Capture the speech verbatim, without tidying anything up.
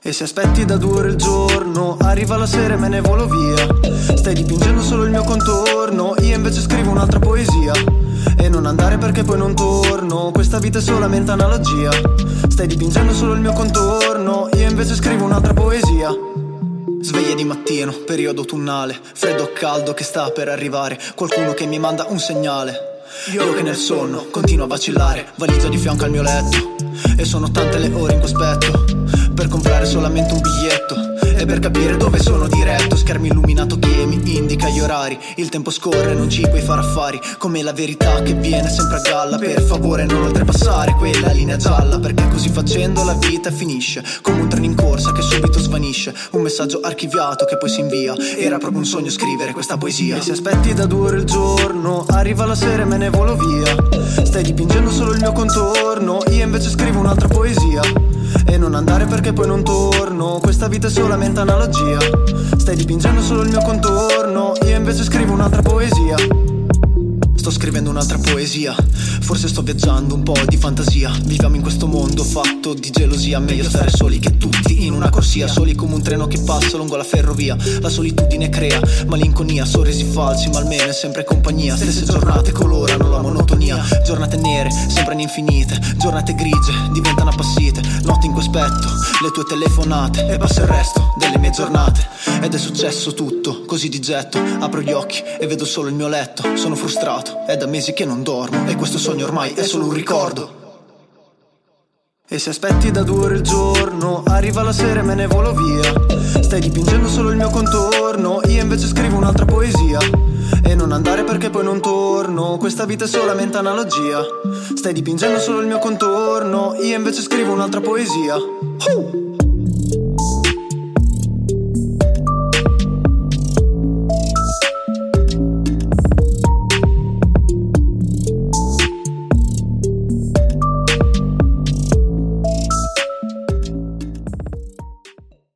E se aspetti da due ore il giorno, arriva la sera e me ne volo via. Stai dipingendo solo il mio contorno, io invece scrivo un'altra poesia. E non andare perché poi non torno, questa vita è solamente analogia. Stai dipingendo solo il mio contorno, io invece scrivo un'altra poesia. Sveglie di mattino, periodo autunnale, freddo o caldo che sta per arrivare, qualcuno che mi manda un segnale. Io che nel sonno continuo a vacillare, valigia di fianco al mio letto, e sono tante le ore in cospetto per comprare solamente un biglietto e per capire dove sono diretto. Schermo illuminato che mi indica gli orari, il tempo scorre, non ci puoi fare affari, come la verità che viene sempre a galla. Per favore non oltrepassare quella linea gialla, perché così facendo la vita finisce come un treno in corsa che subito svanisce, un messaggio archiviato che poi si invia. Era proprio un sogno scrivere questa poesia. E se aspetti da due ore il giorno, arriva la sera e me ne volo via. Stai dipingendo solo il mio contorno, io invece scrivo un'altra poesia. E non andare perché poi non torno, questa vita è solamente analogia. Stai dipingendo solo il mio contorno, io invece scrivo un'altra poesia. Sto scrivendo un'altra poesia, forse sto viaggiando un po' di fantasia. Viviamo in questo mondo fatto di gelosia, meglio stare soli che tutti in una corsia, soli come un treno che passa lungo la ferrovia. La solitudine crea malinconia, sorrisi falsi ma almeno è sempre compagnia. Stesse giornate colorano la monotonia, giornate nere sembrano infinite, giornate grigie diventano appassite, notti in cospetto, le tue telefonate e passa il resto delle mie giornate. Ed è successo tutto così di getto, apro gli occhi e vedo solo il mio letto. Sono frustrato, è da mesi che non dormo e questo sogno ormai è solo un ricordo. E se aspetti da due ore il giorno, arriva la sera e me ne volo via. Stai dipingendo solo il mio contorno, io invece scrivo un'altra poesia. E non andare perché poi non torno, questa vita è solamente analogia. Stai dipingendo solo il mio contorno, io invece scrivo un'altra poesia. uh!